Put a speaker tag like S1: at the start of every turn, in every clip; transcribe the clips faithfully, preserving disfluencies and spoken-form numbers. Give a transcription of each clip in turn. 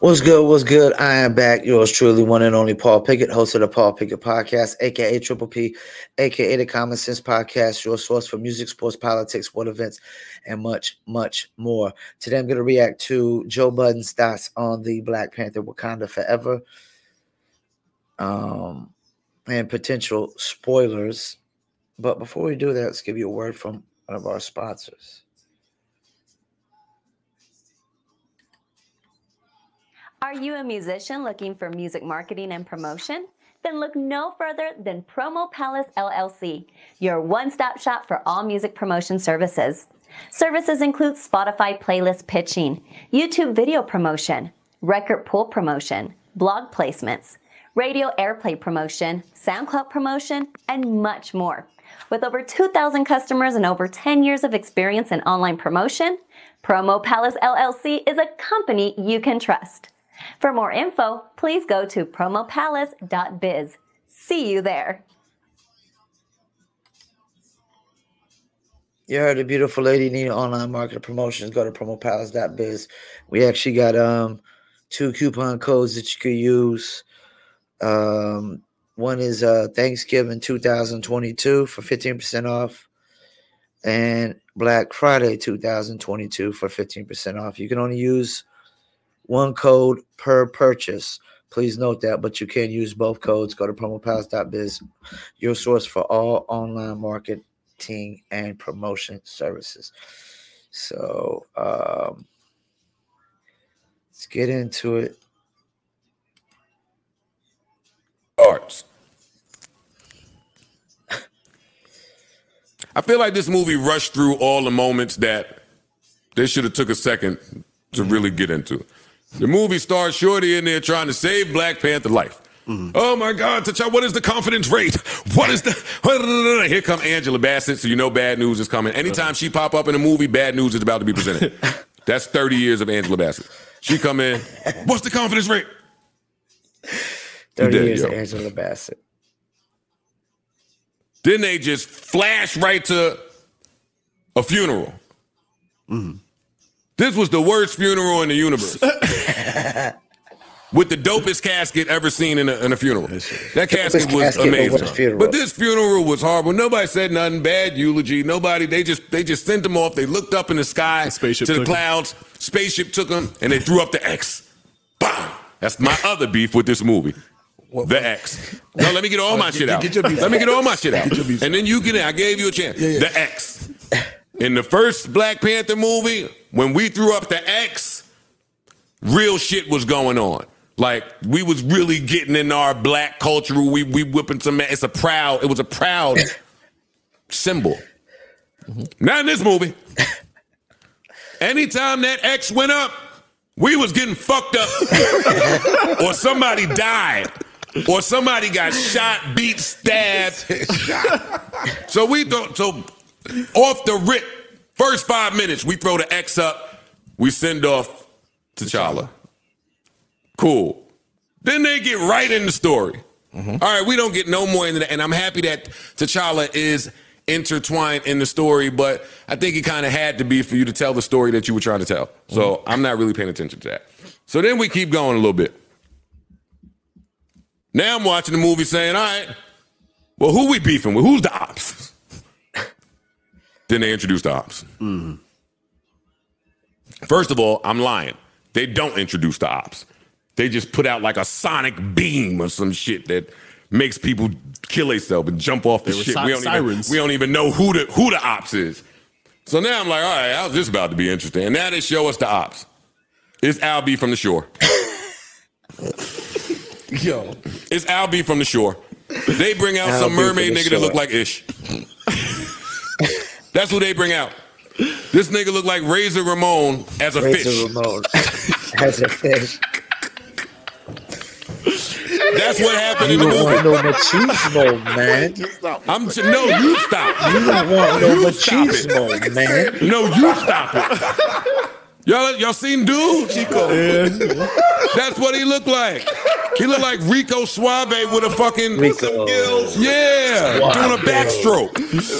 S1: What's good? What's good? I am back. Yours truly, one and only Paul Pickett, host of the Paul Pickett Podcast, aka Triple P, aka the Common Sense Podcast, your source for music, sports, politics, sport events, and much, much more. Today, I'm going to react to Joe Budden's thoughts on the Black Panther Wakanda Forever, um, and potential spoilers. But before we do that, let's give you a word from one of our sponsors.
S2: Are you a musician looking for music marketing and promotion? Then look no further than Promo Palace L L C, your one-stop shop for all music promotion services. Services include Spotify playlist pitching, YouTube video promotion, record pool promotion, blog placements, radio airplay promotion, SoundCloud promotion, and much more. With over two thousand customers and over ten years of experience in online promotion, Promo Palace L L C is a company you can trust. For more info, please go to promo palace dot biz. See you there.
S1: You heard a beautiful lady need online marketing promotions. Go to promo palace dot biz. We actually got um two coupon codes that you could use. Um, one is uh Thanksgiving two thousand twenty-two for fifteen percent off, and Black Friday two thousand twenty-two for fifteen percent off. You can only use one code per purchase. Please note that, but you can use both codes. Go to promo palace dot biz, your source for all online marketing and promotion services. So um, let's get into it.
S3: Arts. I feel like this movie rushed through all the moments that they should have took a second to really get into. The movie stars Shorty in there trying to save Black Panther life. Mm-hmm. Oh my God, T'Challa, what is the confidence rate? What is the... Here come Angela Bassett, so you know bad news is coming. Anytime she pop up in a movie, bad news is about to be presented. That's thirty years of Angela Bassett. She come in, what's the confidence rate?
S1: thirty years yo. of Angela Bassett.
S3: Then they just flash right to a funeral. Mm-hmm. This was the worst funeral in the universe. With the dopest casket ever seen in a, in a funeral. That casket was casket amazing. But this funeral was horrible. Nobody said nothing, bad eulogy. Nobody, they just they just sent them off. They looked up in the sky the spaceship to the clouds. Him. Spaceship took them, and they threw up the X. Bam! That's my other beef with this movie. What, the X. No, let me get all oh, my get, shit out. Get your beef let me get all my shit out. And then you get in. I gave you a chance. Yeah, yeah. The X. In the first Black Panther movie, when we threw up the X, real shit was going on. Like, we was really getting in our black culture. We we whipping some, it's a proud, it was a proud symbol. Mm-hmm. Not in this movie. Anytime that X went up, we was getting fucked up. Or somebody died. Or somebody got shot, beat, stabbed. So we thought, so off the rip, first five minutes, we throw the X up, we send off T'Challa. Cool. Then they get right in the story. Mm-hmm. All right, we don't get no more into that. And I'm happy that T'Challa is intertwined in the story, but I think it kind of had to be for you to tell the story that you were trying to tell. So mm-hmm. I'm not really paying attention to that. So then we keep going a little bit. Now I'm watching the movie saying, all right, well, who we beefing with? Who's the ops? Then they introduce the ops. Mm-hmm. First of all, I'm lying. They don't introduce the ops. They just put out like a sonic beam or some shit that makes people kill themselves and jump off the shit. Si- we, don't even, we don't even know who the who the ops is. So now I'm like, all right, how's this about to be interesting? And now they show us the ops. It's Al B from the shore. Yo. It's Al B from the shore. They bring out Al some B mermaid nigga shore. That look like Ish. That's who they bring out. This nigga look like Razor Ramon as a Razor fish. Ramon
S1: as a fish.
S3: That's what happened
S1: you
S3: in the movie.
S1: You don't want no machismo, man.
S3: I'm no, you stop.
S1: You don't want no you machismo, man.
S3: No, you stop it. Y'all, y'all seen Dude? Chico. Yeah. That's what he looked like. He looked like Rico Suave with a fucking
S1: Rico.
S3: Yeah, Suave. Doing a backstroke.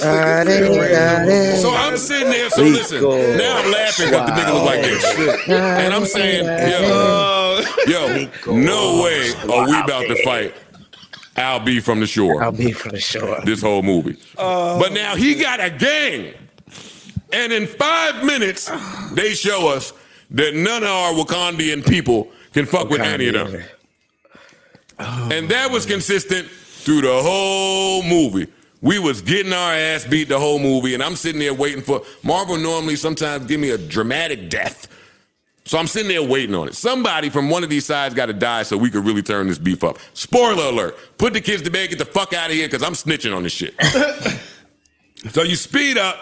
S3: So I'm sitting there. So Rico. Listen, now I'm laughing because the nigga look like this, and I'm saying, yo, yo, no way are we about to fight Al B from the Shore.
S1: Al B from the Shore.
S3: This whole movie. Uh, but now he got a gang. And in five minutes, they show us that none of our Wakandian people can fuck Wakandian. with any of them. Oh, and that was consistent through the whole movie. We was getting our ass beat the whole movie, and I'm sitting there waiting for... Marvel normally sometimes give me a dramatic death. So I'm sitting there waiting on it. Somebody from one of these sides got to die so we could really turn this beef up. Spoiler alert. Put the kids to bed, get the fuck out of here, because I'm snitching on this shit. So you speed up...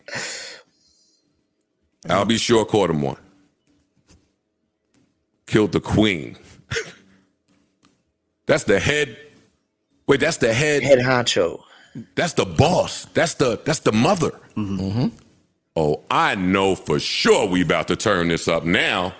S3: I'll be sure caught him one. Killed the queen. That's the head. Wait, that's the head.
S1: Head honcho.
S3: That's the boss. That's the that's the mother.
S4: Mm-hmm. Mm-hmm.
S3: Oh, I know for sure we about to turn this up now.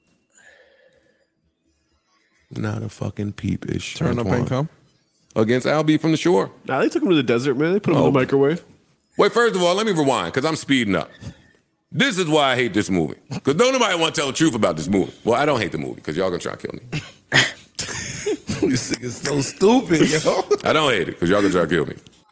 S3: Not a fucking peep ish.
S4: Turn up and come.
S3: Against Al B from the Shore.
S5: Nah, they took him to the desert, man. They put him oh. in the microwave.
S3: Wait, first of all, let me rewind, because I'm speeding up. This is why I hate this movie. Because don't nobody want to tell the truth about this movie. Well, I don't hate the movie, because y'all gonna try to kill me.
S4: This nigga's so stupid, yo.
S3: I don't hate it, because y'all gonna try to kill me.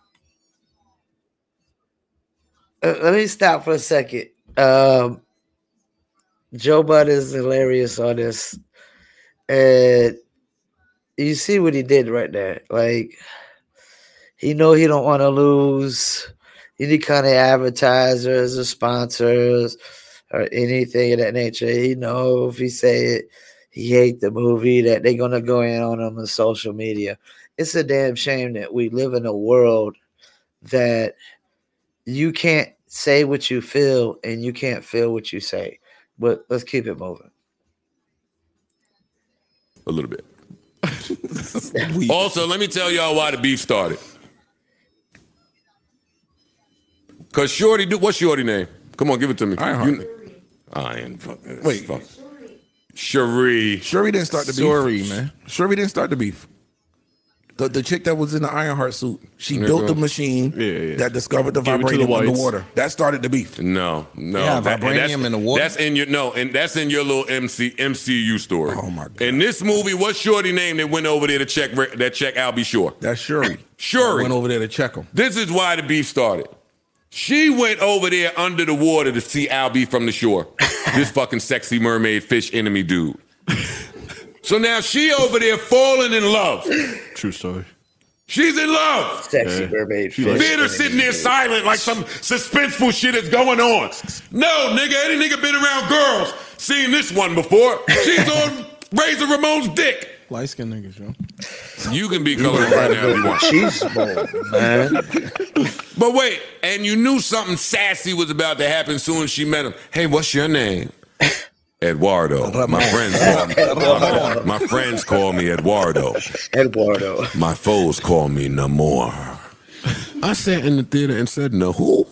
S1: Uh, let me stop for a second. Um, Joe Budden is hilarious on this. And you see what he did right there. Like, he know he don't want to lose any kind of advertisers or sponsors or anything of that nature. He know if he say it, he hate the movie, that they're going to go in on him on social media. It's a damn shame that we live in a world that you can't say what you feel and you can't feel what you say. But let's keep it moving.
S3: A little bit. Also, let me tell y'all why the beef started. Because Shorty, do what's Shorty name? Come on, give it to me.
S4: Ironheart.
S3: Iron.
S4: Wait.
S3: Fuck. Cherie.
S4: Cherie didn't start the beef. Sorry, man. Cherie didn't start the beef. The, the chick that was in the Ironheart suit, she yeah, built the machine yeah, yeah. that discovered the Gave vibranium the in the water. That started the beef.
S3: No, no.
S4: Yeah, that, vibranium in the water.
S3: That's in your no, and that's in your little M C M C U story.
S4: Oh my god!
S3: In this movie, what's Shorty name that went over there to check that check Al B. Shore?
S4: That's Shuri.
S3: Shuri
S4: went over there to check him.
S3: This is why the beef started. She went over there under the water to see Al B. from the Shore. This fucking sexy mermaid fish enemy dude. So now she over there falling in love.
S5: True story.
S3: She's in love.
S1: Sexy yeah. mermaid fish.
S3: Theater sitting there silent like some suspenseful shit is going on. No, nigga, any nigga been around girls seen this one before. She's on Razor Ramon's dick.
S4: Light skinned niggas, yo.
S3: You can be colored right now if you want.
S1: She's bold, man.
S3: But wait, and you knew something sassy was about to happen soon as she met him. Hey, what's your name? Eduardo. My friends call me. My, my friends call me Eduardo.
S1: Eduardo.
S3: My foes call me Namor. I sat in the theater and said, no who?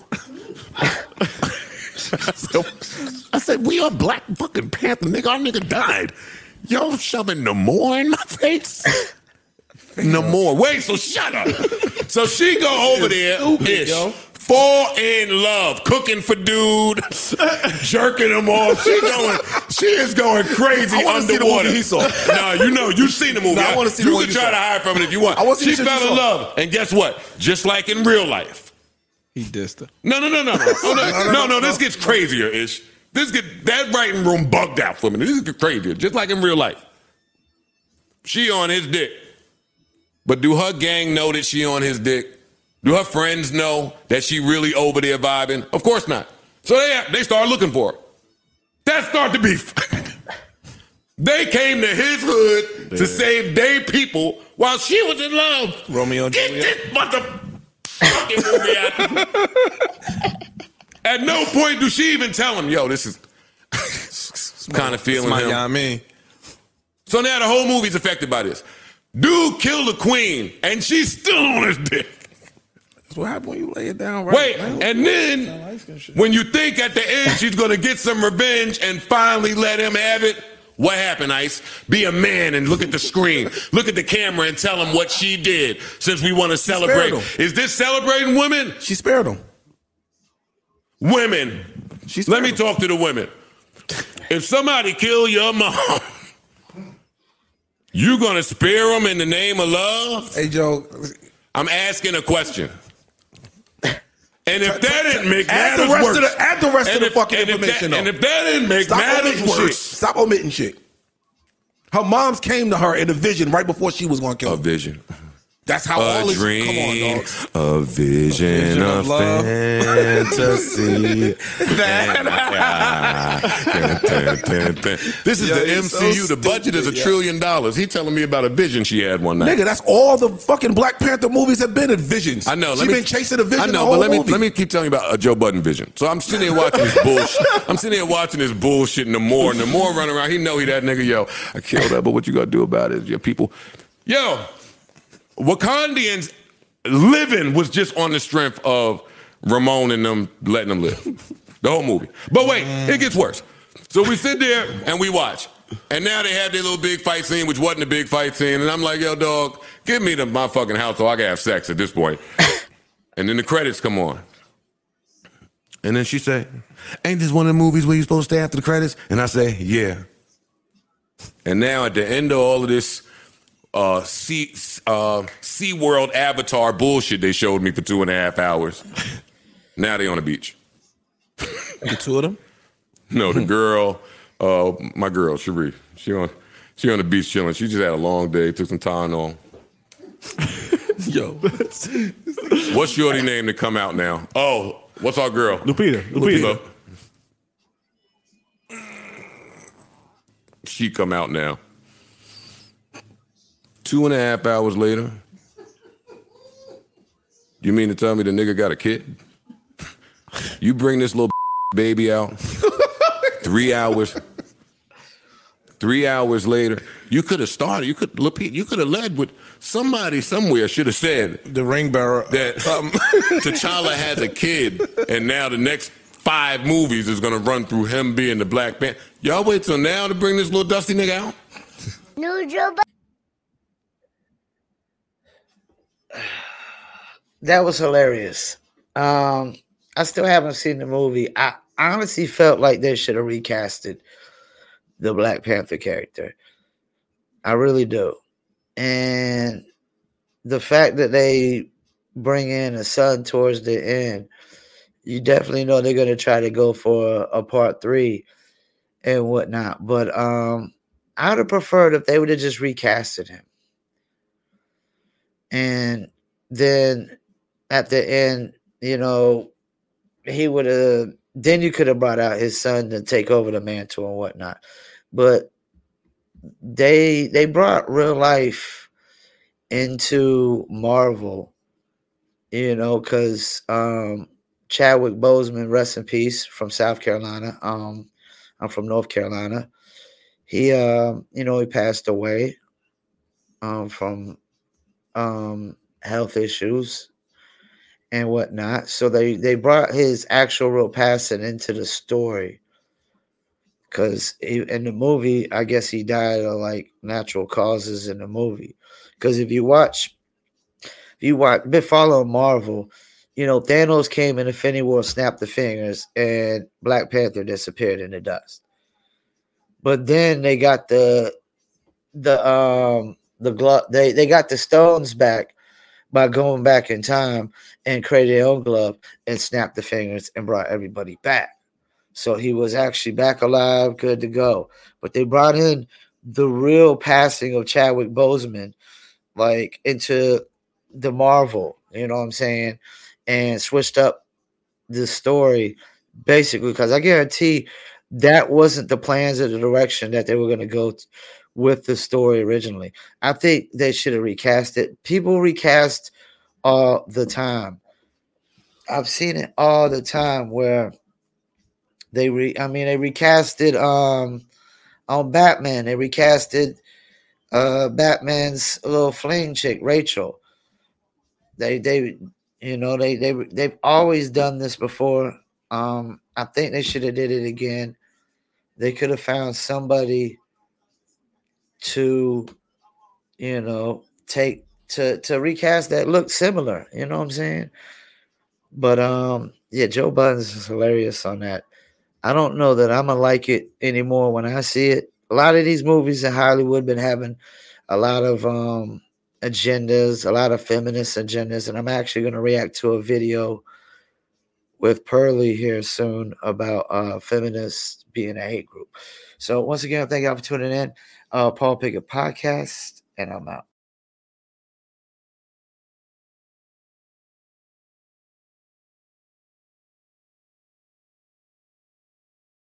S3: So, I said, we are Black fucking Panther, nigga. Our nigga died. Yo, shoving Namor in my face? Namor. Wait, so shut up. So she go over there, ish, fall in love, cooking for dude, jerking him off. She going, she is going crazy I underwater.
S4: See the movie he saw.
S3: No, you know, you've seen the movie.
S4: No, I want to see
S3: you
S4: the movie.
S3: You can try to hide from it if you want. I she fell in love, and guess what? Just like in real life,
S4: he dissed her.
S3: No, no, no, no, no, oh, no, no, no, no. This gets crazier, ish. This get that writing room bugged out for me. This gets crazier, just like in real life. She on his dick. But do her gang know that she on his dick? Do her friends know that she really over there vibing? Of course not. So they they start looking for her. That start the beef. They came to his hood Damn. to save their people while she was in love.
S4: Romeo and
S3: Get
S4: Juliet.
S3: this motherfucking movie out. At no point do she even tell him, yo, this is kind of feeling
S4: my,
S3: him.
S4: Yeah, I mean.
S3: So now the whole movie's affected by this. Dude killed the queen, and she's still on his dick.
S4: That's what happens when you lay it down right.
S3: Wait, man. And then when you think at the end she's going to get some revenge and finally let him have it, What happened, Ice? Be a man and look at the screen. Look at the camera and tell them what she did since we want to celebrate. Is this celebrating women?
S4: She spared them.
S3: Women.
S4: She
S3: Let me
S4: them.
S3: talk to the women. If somebody kill your mom, you going to spare them in the name of love?
S4: Hey, Joe.
S3: I'm asking a question. And if that didn't make
S4: add
S3: matters
S4: the rest
S3: worse,
S4: of the, add the rest of the
S3: if,
S4: fucking
S3: and
S4: information.
S3: If that, and if that didn't make
S4: Stop
S3: matters worse,
S4: shit. Stop omitting shit. Her moms came to her in a vision right before she was going to kill
S3: a
S4: her.
S3: vision.
S4: That's how
S3: a
S4: all this.
S3: Dream,
S4: come on, dogs.
S3: A vision, a vision of, of love. Fantasy. This is Yo, the M C U. So the budget is a yeah. trillion dollars. He telling me about a vision she had one night.
S4: Nigga, that's all the fucking Black Panther movies have been in visions.
S3: I know.
S4: She's been chasing a vision.
S3: I know,
S4: the whole
S3: but let me
S4: movie.
S3: let me keep telling you about a Joe Budden vision. So I'm sitting here watching this bullshit. I'm sitting here watching this bullshit, and the more and the more running around. He know he that nigga. Yo, I killed her, but what you gonna do about it? Your people. Yo. Wakandians living was just on the strength of Ramon and them letting them live. The whole movie. But wait, it gets worse. So we sit there and we watch. And now they have their little big fight scene, which wasn't a big fight scene. And I'm like, yo, dog, give me the, my fucking house so I can have sex at this point. And then the credits come on. And then she say, ain't this one of the movies where you're supposed to stay after the credits? And I say, yeah. And now at the end of all of this Uh, sea, uh, SeaWorld Avatar bullshit they showed me for two and a half hours. Now they on the beach.
S4: The two of them?
S3: No, the girl, uh, my girl, Cherie. She on, she on the beach chilling. She just had a long day, took some time on. Yo. What's shorty name to come out now? Oh, what's our girl?
S5: Lupita. Lupita.
S3: Lupita. She come out now. Two and a half hours later, you mean to tell me the nigga got a kid? You bring this little baby out, three hours, three hours later, you could have started, you could look, you could have led with somebody somewhere should have said
S4: the ring bearer
S3: that um, T'Challa has a kid, and now the next five movies is gonna run through him being the Black Panther. Y'all wait till now to bring this little dusty nigga out?
S6: No, Joe.
S1: That was hilarious. Um, I still haven't seen the movie. I honestly felt like they should have recasted the Black Panther character. I really do. And the fact that they bring in a son towards the end, you definitely know they're going to try to go for a, a part three and whatnot. But um, I would have preferred if they would have just recasted him. And then at the end, you know, he would have, then you could have brought out his son to take over the mantle and whatnot. But they they brought real life into Marvel, you know, because um, Chadwick Boseman, rest in peace, from South Carolina. Um, I'm from North Carolina. He, uh, you know, he passed away um, from um, health issues and whatnot. So they, they brought his actual real passing into the story. Because in the movie, I guess he died of like natural causes in the movie. Because if you watch, if you watch, been following Marvel, you know, Thanos came in Infinity War, snapped the fingers, and Black Panther disappeared in the dust. But then they got the the um the glove. They they got the stones back by going back in time and created their own glove and snapped the fingers and brought everybody back. So he was actually back alive, good to go. But they brought in the real passing of Chadwick Boseman, like, into the Marvel, you know what I'm saying, and switched up the story, basically, because I guarantee that wasn't the plans or the direction that they were going to go t- with the story originally. I think they should have recast it. People recast all the time. I've seen it all the time where They re, I mean, they recasted um on Batman. They recasted uh Batman's little fling chick, Rachel. They they you know they they they've always done this before. Um, I think they should have did it again. They could have found somebody to, you know, take to to recast that look similar. You know what I'm saying? But um, yeah, Joe Budden's is hilarious on that. I don't know that I'm gonna like it anymore when I see it. A lot of these movies in Hollywood been having a lot of um agendas, a lot of feminist agendas, and I'm actually gonna react to a video with Pearly here soon about uh, feminists being a hate group. So once again, thank y'all for tuning in. Uh, Paul Pickett Podcast, and I'm out.